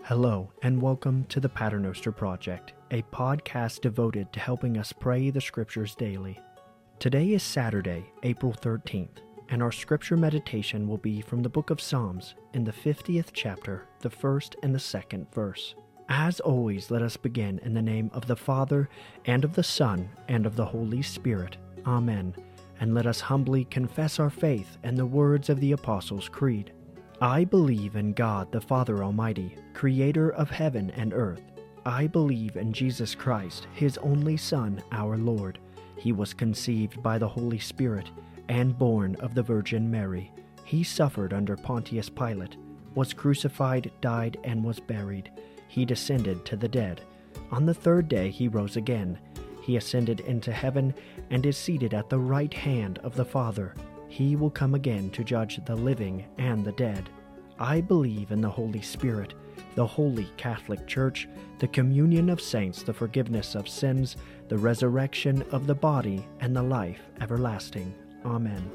Hello, and welcome to the Paternoster Project, a podcast devoted to helping us pray the Scriptures daily. Today is Saturday, April 13th, and our Scripture meditation will be from the book of Psalms in the 50th chapter, the first and the second verse. As always, let us begin in the name of the Father, and of the Son, and of the Holy Spirit. Amen. And let us humbly confess our faith and the words of the Apostles' Creed. I believe in God the Father Almighty, creator of heaven and earth. I believe in Jesus Christ, his only Son, our Lord. He was conceived by the Holy Spirit and born of the Virgin Mary. He suffered under Pontius Pilate, was crucified, died, and was buried. He descended to the dead. On the third day he rose again. He ascended into heaven and is seated at the right hand of the Father. He will come again to judge the living and the dead. I believe in the Holy Spirit, the Holy Catholic Church, the communion of saints, the forgiveness of sins, the resurrection of the body, and the life everlasting. Amen.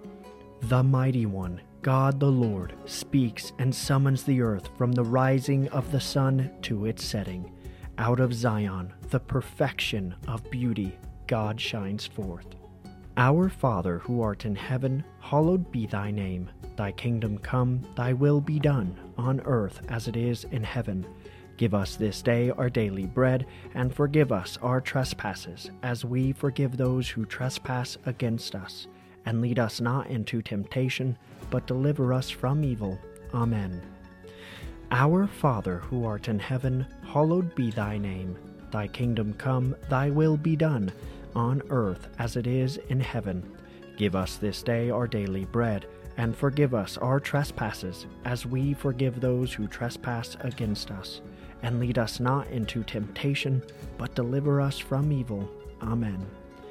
The Mighty One, God the Lord, speaks and summons the earth from the rising of the sun to its setting. Out of Zion, the perfection of beauty, God shines forth. Our Father, who art in heaven, hallowed be thy name. Thy kingdom come, thy will be done, on earth as it is in heaven. Give us this day our daily bread, and forgive us our trespasses, as we forgive those who trespass against us. And lead us not into temptation, but deliver us from evil. Amen. Our Father, who art in heaven, hallowed be thy name. Thy kingdom come, thy will be done, on earth as it is in heaven. Give us this day our daily bread, and forgive us our trespasses, as we forgive those who trespass against us. And lead us not into temptation, but deliver us from evil. Amen.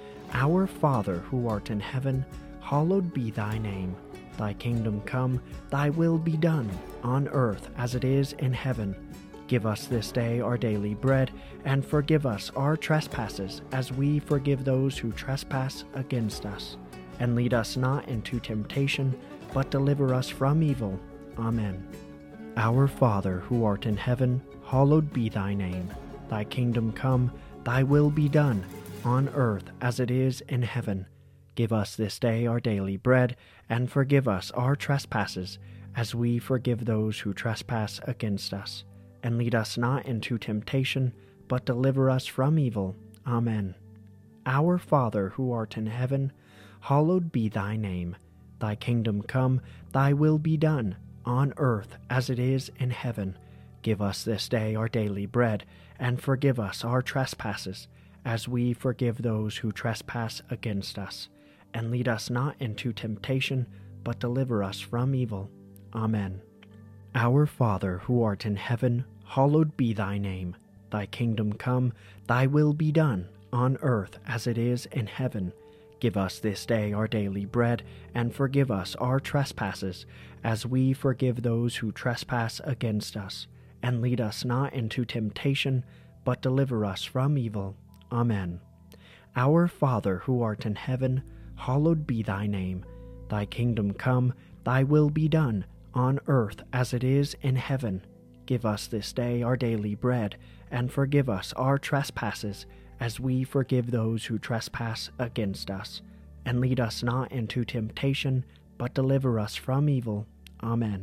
Our Father, who art in heaven, hallowed be thy name. Thy kingdom come, thy will be done, on earth as it is in heaven. Give us this day our daily bread, and forgive us our trespasses, as we forgive those who trespass against us. And lead us not into temptation, but deliver us from evil. Amen. Our Father, who art in heaven, hallowed be thy name. Thy kingdom come, thy will be done, on earth as it is in heaven. Give us this day our daily bread, and forgive us our trespasses, as we forgive those who trespass against us. And lead us not into temptation, but deliver us from evil. Amen. Our Father, who art in heaven, hallowed be thy name. Thy kingdom come, thy will be done, on earth as it is in heaven. Give us this day our daily bread, and forgive us our trespasses, as we forgive those who trespass against us. And lead us not into temptation, but deliver us from evil. Amen. Our Father, who art in heaven, hallowed be thy name. Thy kingdom come, thy will be done, on earth as it is in heaven. Give us this day our daily bread, and forgive us our trespasses, as we forgive those who trespass against us. And lead us not into temptation, but deliver us from evil. Amen. Our Father, who art in heaven, hallowed be thy name. Thy kingdom come, thy will be done, on earth as it is in heaven. Give us this day our daily bread, and forgive us our trespasses, as we forgive those who trespass against us. And lead us not into temptation, but deliver us from evil. Amen.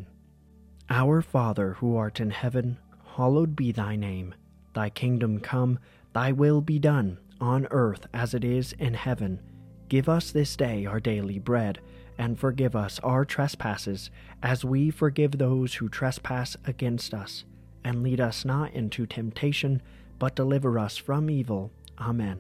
Our Father, who art in heaven, hallowed be thy name. Thy kingdom come, thy will be done, on earth as it is in heaven. Give us this day our daily bread, and forgive us our trespasses, as we forgive those who trespass against us. And lead us not into temptation, but deliver us from evil. Amen.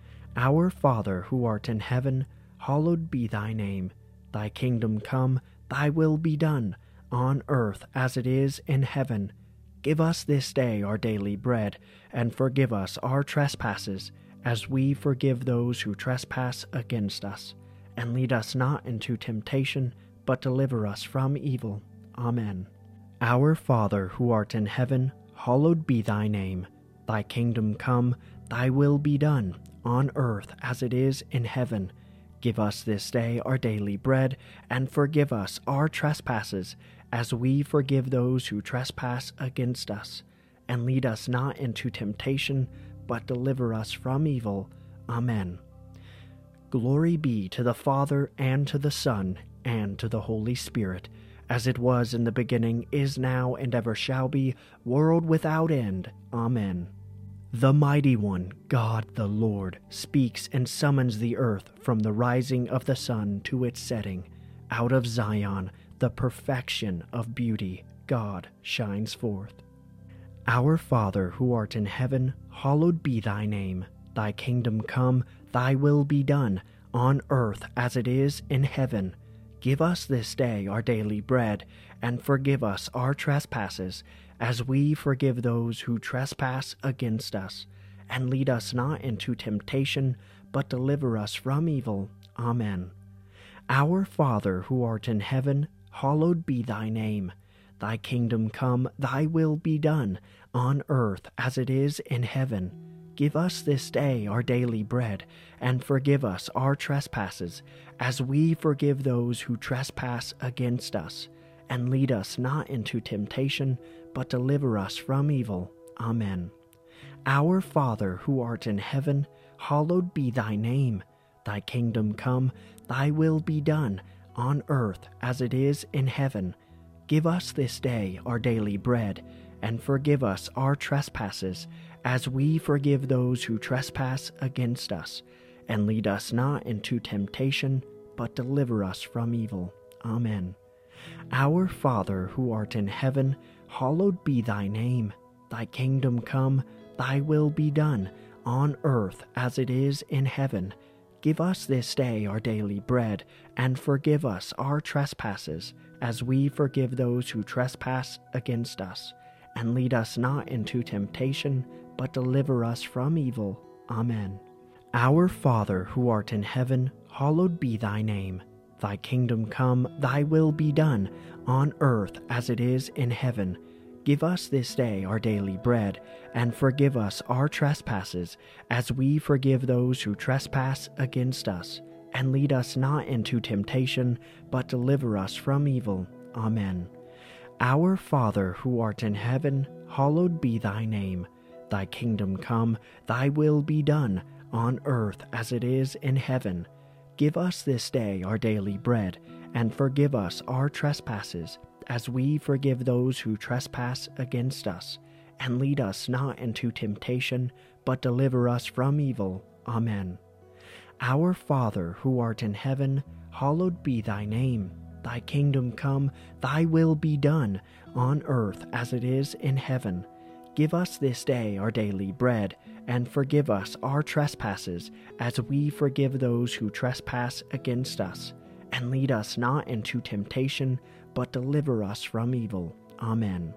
Our Father, who art in heaven, hallowed be thy name. Thy kingdom come, thy will be done, on earth as it is in heaven. Give us this day our daily bread, and forgive us our trespasses, as we forgive those who trespass against us. And lead us not into temptation, but deliver us from evil. Amen. Our Father, who art in heaven, hallowed be thy name. Thy kingdom come, thy will be done, on earth as it is in heaven. Give us this day our daily bread, and forgive us our trespasses, as we forgive those who trespass against us. And lead us not into temptation, but deliver us from evil. Amen. Glory be to the Father, and to the Son, and to the Holy Spirit, as it was in the beginning, is now, and ever shall be, world without end. Amen. The Mighty One, God the Lord, speaks and summons the earth from the rising of the sun to its setting. Out of Zion, the perfection of beauty, God shines forth. Our Father, who art in heaven, hallowed be thy name. Thy kingdom come, thy will be done, on earth as it is in heaven. Give us this day our daily bread, and forgive us our trespasses, as we forgive those who trespass against us. And lead us not into temptation, but deliver us from evil. Amen. Our Father, who art in heaven, hallowed be thy name. Thy kingdom come, thy will be done, on earth as it is in heaven. Give us this day our daily bread, and forgive us our trespasses, as we forgive those who trespass against us. And lead us not into temptation, but deliver us from evil. Amen. Our Father, who art in heaven, hallowed be thy name. Thy kingdom come, thy will be done, on earth as it is in heaven. Give us this day our daily bread, and forgive us our trespasses, as we forgive those who trespass against us. And lead us not into temptation, but deliver us from evil. Amen. Our Father, who art in heaven, hallowed be thy name. Thy kingdom come, thy will be done, on earth as it is in heaven. Give us this day our daily bread, and forgive us our trespasses, as we forgive those who trespass against us. And lead us not into temptation, but deliver us from evil. Amen. Our Father, who art in heaven, hallowed be thy name. Thy kingdom come, thy will be done, on earth as it is in heaven. Give us this day our daily bread, and forgive us our trespasses, as we forgive those who trespass against us. And lead us not into temptation, but deliver us from evil. Amen. Our Father, who art in heaven, hallowed be thy name. Thy kingdom come, thy will be done, on earth as it is in heaven. Give us this day our daily bread, and forgive us our trespasses, as we forgive those who trespass against us. And lead us not into temptation, but deliver us from evil. Amen. Our Father, who art in heaven, hallowed be thy name. Thy kingdom come, thy will be done, on earth as it is in heaven. Give us this day our daily bread, and forgive us our trespasses, as we forgive those who trespass against us. And lead us not into temptation, but deliver us from evil. Amen.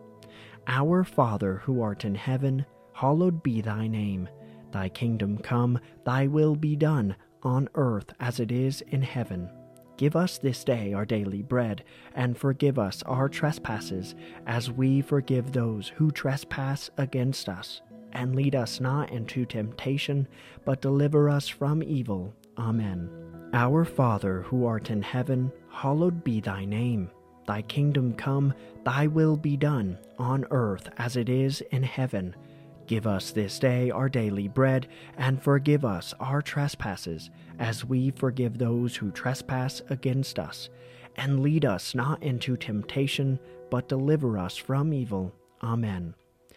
Our Father, who art in heaven, hallowed be thy name. Thy kingdom come, thy will be done, on earth as it is in heaven. Give us this day our daily bread, and forgive us our trespasses, as we forgive those who trespass against us. And lead us not into temptation, but deliver us from evil. Amen. Our Father, who art in heaven, hallowed be thy name. Thy kingdom come, thy will be done, on earth as it is in heaven. Give us this day our daily bread, and forgive us our trespasses, as we forgive those who trespass against us. And lead us not into temptation, but deliver us from evil. Amen.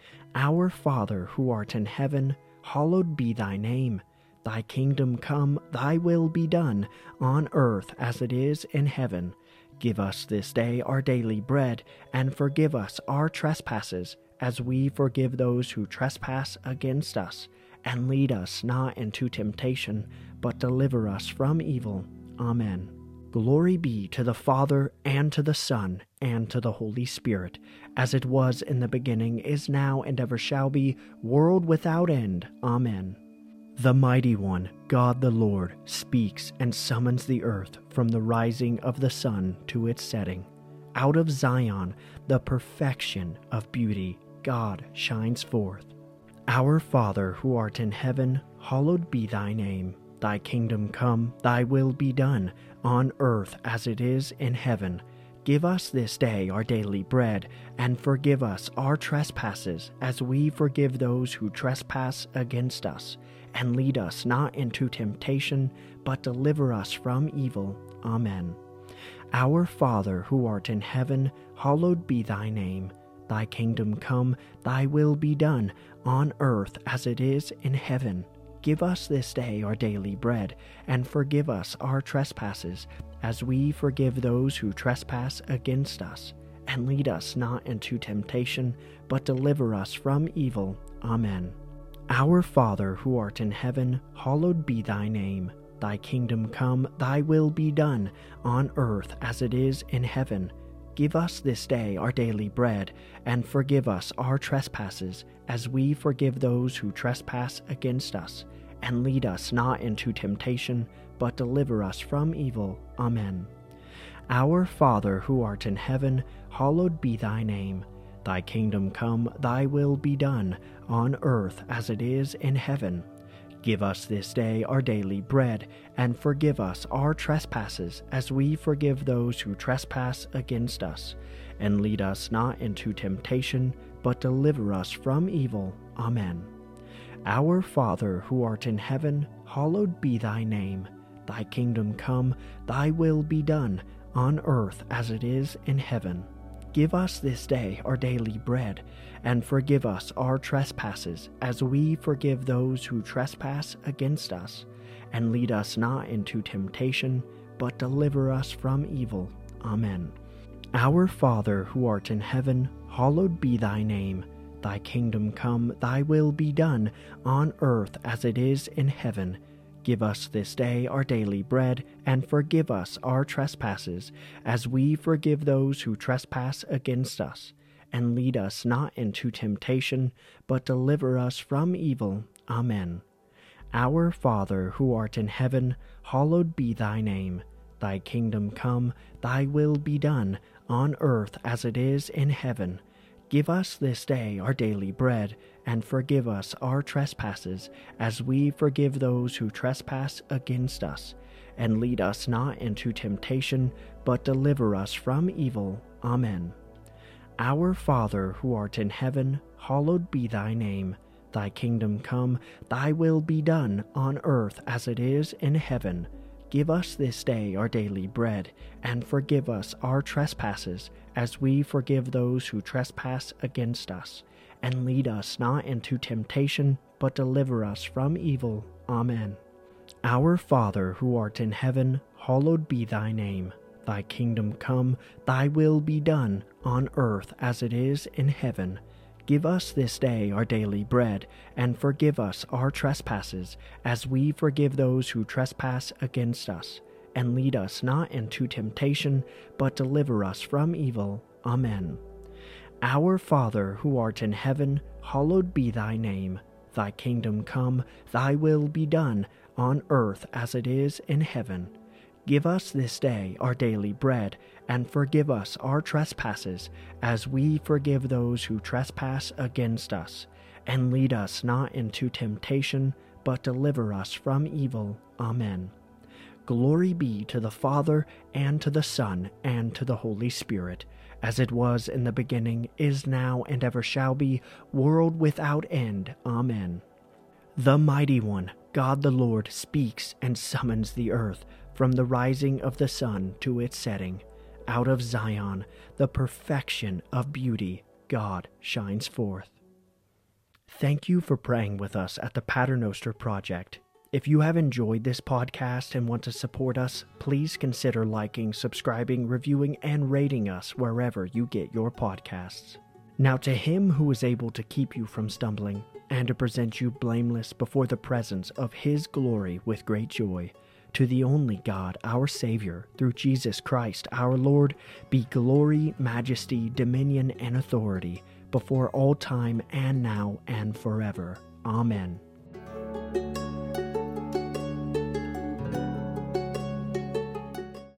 Our Father, who art in heaven, hallowed be thy name. Thy kingdom come, thy will be done, on earth as it is in heaven. Give us this day our daily bread, and forgive us our trespasses, as we forgive those who trespass against us. And lead us not into temptation, but deliver us from evil. Amen. Glory be to the Father, and to the Son, and to the Holy Spirit, as it was in the beginning, is now, and ever shall be, world without end. Amen. The Mighty One, God the Lord, speaks and summons the earth from the rising of the sun to its setting. Out of Zion, the perfection of beauty, God shines forth. Our Father, who art in heaven, hallowed be thy name. Thy kingdom come, thy will be done, on earth as it is in heaven. Give us this day our daily bread, and forgive us our trespasses, as we forgive those who trespass against us. And lead us not into temptation, but deliver us from evil. Amen. Our Father, who art in heaven, hallowed be thy name. Thy kingdom come, thy will be done, on earth as it is in heaven. Give us this day our daily bread, and forgive us our trespasses, as we forgive those who trespass against us. And lead us not into temptation, but deliver us from evil. Amen. Our Father, who art in heaven, hallowed be thy name. Thy kingdom come, thy will be done, on earth as it is in heaven. Give us this day our daily bread, and forgive us our trespasses, as we forgive those who trespass against us. And lead us not into temptation, but deliver us from evil. Amen. Our Father, who art in heaven, hallowed be thy name. Thy kingdom come, thy will be done, on earth as it is in heaven. Give us this day our daily bread, and forgive us our trespasses, as we forgive those who trespass against us. And lead us not into temptation, but deliver us from evil. Amen. Our Father, who art in heaven, hallowed be thy name. Thy kingdom come, thy will be done, on earth as it is in heaven. Give us this day our daily bread, and forgive us our trespasses, as we forgive those who trespass against us. And lead us not into temptation, but deliver us from evil. Amen. Our Father, who art in heaven, hallowed be thy name. Thy kingdom come, thy will be done, on earth as it is in heaven. Give us this day our daily bread, and forgive us our trespasses, as we forgive those who trespass against us. And lead us not into temptation, but deliver us from evil. Amen. Our Father, who art in heaven, hallowed be thy name. Thy kingdom come, thy will be done, on earth as it is in heaven. Give us this day our daily bread, and forgive us our trespasses, as we forgive those who trespass against us. And lead us not into temptation, but deliver us from evil. Amen. Our Father, who art in heaven, hallowed be thy name. Thy kingdom come, thy will be done, on earth as it is in heaven. Give us this day our daily bread, and forgive us our trespasses, as we forgive those who trespass against us. And lead us not into temptation, but deliver us from evil. Amen. Our Father, who art in heaven, hallowed be thy name. Thy kingdom come, thy will be done, on earth as it is in heaven. Give us this day our daily bread, and forgive us our trespasses, as we forgive those who trespass against us. And lead us not into temptation, but deliver us from evil. Amen. Our Father, who art in heaven, hallowed be thy name. Thy kingdom come, thy will be done, on earth as it is in heaven. Give us this day our daily bread, and forgive us our trespasses, as we forgive those who trespass against us. And lead us not into temptation, but deliver us from evil. Amen. Glory be to the Father, and to the Son, and to the Holy Spirit, as it was in the beginning, is now, and ever shall be, world without end. Amen. The Mighty One, God the Lord, speaks and summons the earth, from the rising of the sun to its setting. Out of Zion, the perfection of beauty, God shines forth. Thank you for praying with us at the Paternoster Project. If you have enjoyed this podcast and want to support us, please consider liking, subscribing, reviewing, and rating us wherever you get your podcasts. Now to him who is able to keep you from stumbling, and to present you blameless before the presence of his glory with great joy, to the only God, our Savior, through Jesus Christ our Lord, be glory, majesty, dominion, and authority, before all time and now and forever. Amen.